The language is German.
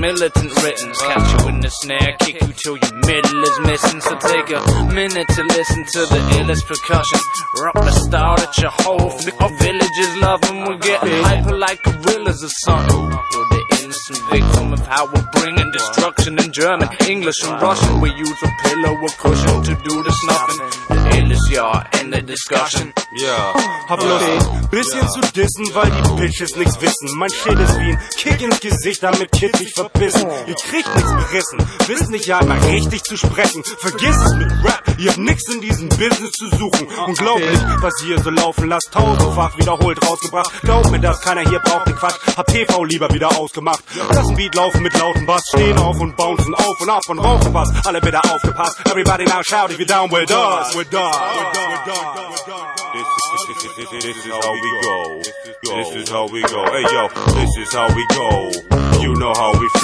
militant written. Catch you in the snare, kick you till your middle is missing. So take a minute to listen to the illest percussion. Rock the style that your whole village is loving. We're getting hyper like gorillas or something. You're the innocent victim of how we're bringing destruction in German, English and Russian. We use a pillow or cushion to do the snuffing. The illest, ja, in the discussion. Ja, hab Lust, bisschen zu dissen, weil die Bitches nix wissen. Mein Shit ist wie ein Kick ins Gesicht, damit Kid mich verbissen. Ihr kriegt nix gerissen, wisst nicht ja mal richtig zu sprechen. Vergiss es mit Rap, ihr habt nix in diesem Business zu suchen. Unglaublich, was ihr so laufen lasst, tausendfach wiederholt rausgebracht. Glaubt mir das, keiner hier braucht den Quatsch. Hab TV lieber wieder ausgemacht. Lass ein Beat laufen mit lautem Bass, stehen auf und bouncen auf und ab und rauchen was. Alle bitte aufgepasst, everybody now shout if you're down with us. We're done. This is how we go. This is how we go. Hey yo, this is how we go. You know how we